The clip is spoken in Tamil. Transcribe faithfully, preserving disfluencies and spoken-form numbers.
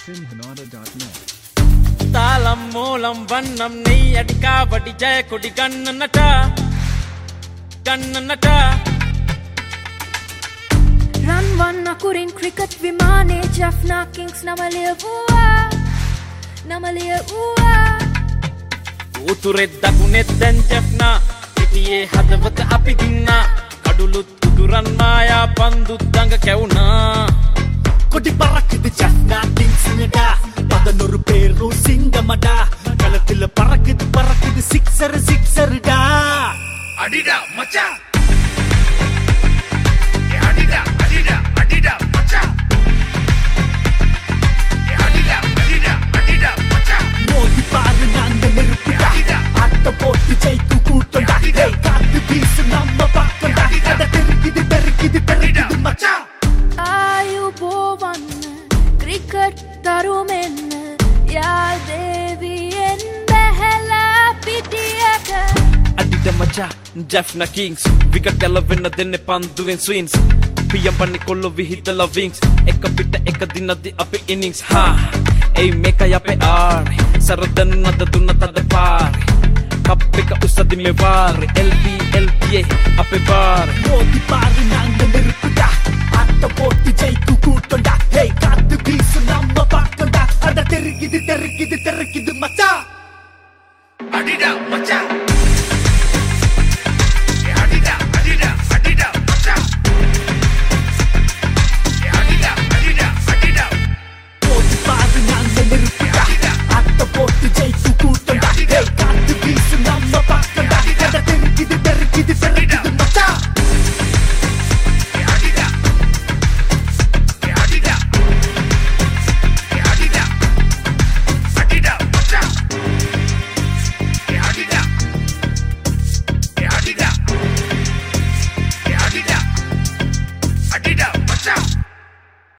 simhanada dot net. තාලම් මෝලම් වන්නම් නෙයි අඩිකා වඩි ජය කොඩි ගන්නනට ගන්නනට රන් වන්න අකුරින් ක්‍රිකට් විමානේ ජැෆ්නා කිංස් නමලිය වූවා නමලිය වූවා උතුරෙත් දකුණෙත් දැන් ජැෆ්නා පිටියේ හදවත අපි දින්නා කඩුලුත් උදුරන් මායා පන්දුත් දඟ කැවුනා கொடி பறக்குது ஜஃப்னா கிங்ஸ்ங்கடா பதினொரு பேரும் சிங்கமடா களத்துல பறக்குது பறக்குது சிக்ஸர் சிக்ஸர்டா அடிடா மச்சான் ஏ அடிடா அடிடா அடிடா மச்சான் ஏ அடிடா அடிடா அடிடா மச்சான் மோதி பாரு நாங்க நெருப்புடா ஆட்ட போட்டு ஜெயிக்கு கூட்டம்டா ஏய் காத்து வீசு நம்ம பக்கம்டா அட தெருக்குது தெருக்குது தெருக்குது மச்சான் ආයුබෝවන්න ක්‍රිකට් තරුමෙන්න යාල් දේවියෙන් බැහැලා පිටියට අඩිට මචා ජැෆ්නා කිංස් විකට් ගැලවෙන්න දෙන්නේ පන්දුවෙන් ස්වින්ස් පියම් පන්නේ කොල්ලෝ විහිදලා වින්ග්ස් එක පිට එක දිනදී අපේ ඉනින්ග්ස් හා එයි මේකයි අපේ ආර් සරදන් නද දුන්න තද පාරේ කප් එක උස්සදි මේ වාරේ එල් පී එල් පී අපේ වාරේ மோதி பாரு நாங்க நெருப்புடா ஆட்ட போட்டு ஜெயிக்கு கூட்டம்டா ஏய் காத்து வீசு நம்ம பக்கம்டா அட தெருக்குது தெருக்குது தெருக்குது மச்சான் அடிடா மச்சான்